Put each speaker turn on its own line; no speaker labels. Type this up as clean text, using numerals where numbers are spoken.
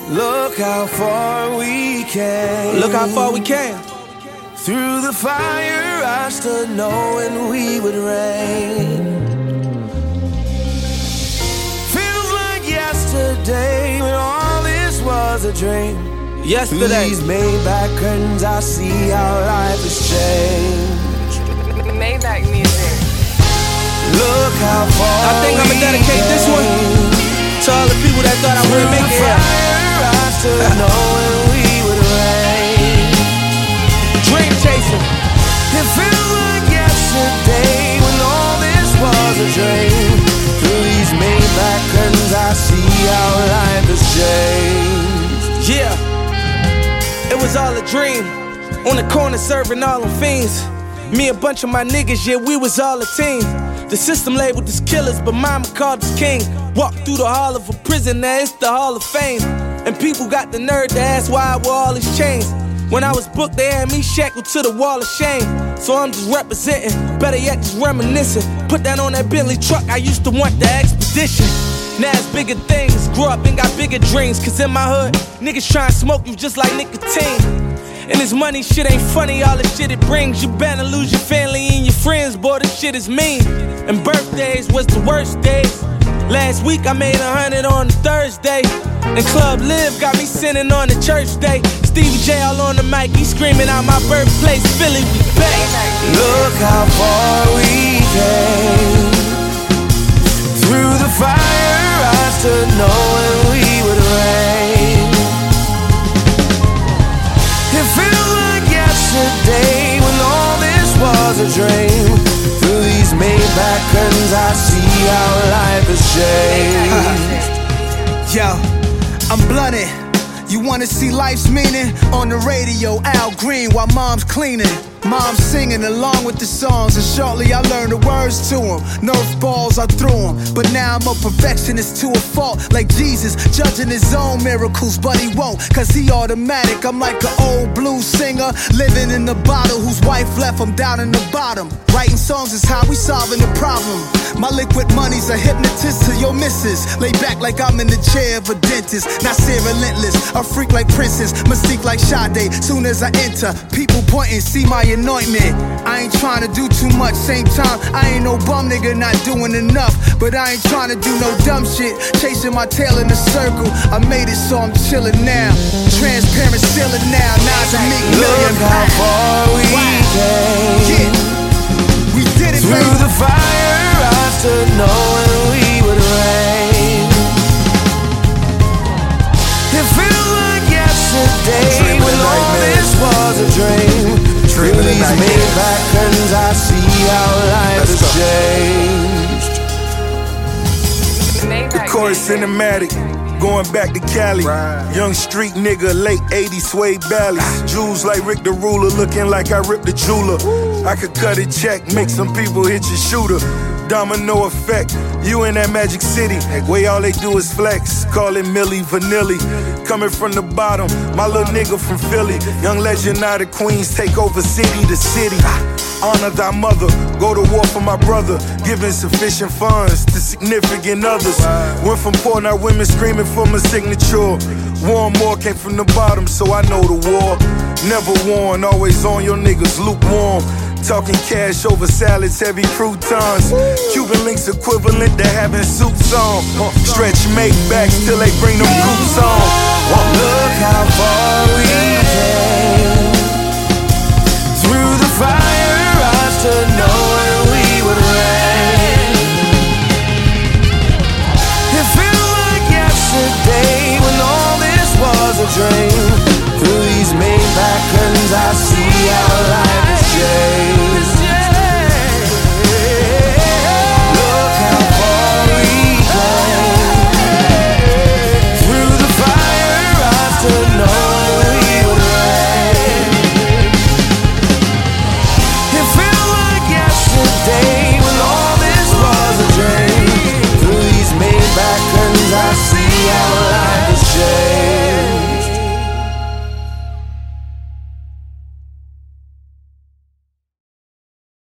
Look how far we came.
Look how far we came.
Through the fire I stood knowing we would reign. Feels like yesterday when all this was a dream.
Yesterday.
Through these Maybach curtains I see how life has changed.
Maybach music.
Look how far
I think I'ma dedicate this one to all the people that thought I wouldn't make it here.
I stood knowing we would reign.
Dream chaser.
It feels like yesterday when all this was a dream. Through these Maybach curtains I see how life has changed.
Yeah, it was all a dream. On the corner serving all them fiends. Me and a bunch of my niggas, yeah, we was all a team. The system labeled us killers, but mama called us king. Walked through the hall of a prison, now it's the Hall of Fame. And people got the nerve to ask why I wore all these chains. When I was booked, they had me shackled to the wall of shame. So I'm just representing, better yet just reminiscing. Put that on that Bentley truck, I used to want the expedition. Now it's bigger things, grew up and got bigger dreams. Cause in my hood, niggas try and smoke you just like nicotine. And this money shit ain't funny, all the shit it brings. You better lose your family and your friends, boy, this shit is mean. And birthdays was the worst days. Last week I made 100 on a Thursday. And Club Live got me sinning on the church day. Stevie J all on the mic, he screaming out my birthplace, Philly, we back.
Look how far we came. Through the fire I stood knowing we would reign. It feels like yesterday when all this was a dream. Through these Maybach curtains I see how life has changed.
Yo, I'm blunted. You wanna see life's meaning? On the radio, Al Green while mom's cleaning. Mom singing along with the songs, and shortly I learned the words to them. Nerf balls, I threw them, but now I'm a perfectionist to a fault. Like Jesus, judging his own miracles, but he won't, cause he automatic. I'm like an old blues singer, living in the bottle, whose wife left him down in the bottom. Writing songs is how we solving the problem. My liquid money's a hypnotist to your missus. Lay back like I'm in the chair of a dentist. Not say relentless, a freak like Princess, mystique like Sade. Soon as I enter, people pointing, see my anointment. I ain't trying to do too much, same time I ain't no bum nigga not doing enough. But I ain't trying to do no dumb shit, chasing my tail in a circle. I made it so I'm chillin' now. Transparent ceiling now, Nas a Meek Million.
Look how far we came.
Yeah, we did it,
Through
baby.
the fire I stood knowing we would reign. It feels like yesterday when all this was a dream. Through these Maybach curtains I see how life has changed.
The chorus cinematic, going back to Cali. Young street nigga, late 80s, suede valleys. Jewels like Rick the Ruler, looking like I ripped the jeweler. I could cut a check, make some people hit your shooter. Domino effect, you in that Magic City. Way all they do is flex, call it Milli Vanilli. Coming from the bottom, my little nigga from Philly. Young legend out of Queens, take over city to city. Honor thy mother, go to war for my brother. Giving sufficient funds to significant others. Went from poor, now women screaming for my signature. War more came from the bottom, so I know the war. Never worn, always on, your niggas lukewarm. Talking cash over salads, heavy croutons. Cuban links equivalent to having suits on. Stretch Maybachs till they bring them coops on.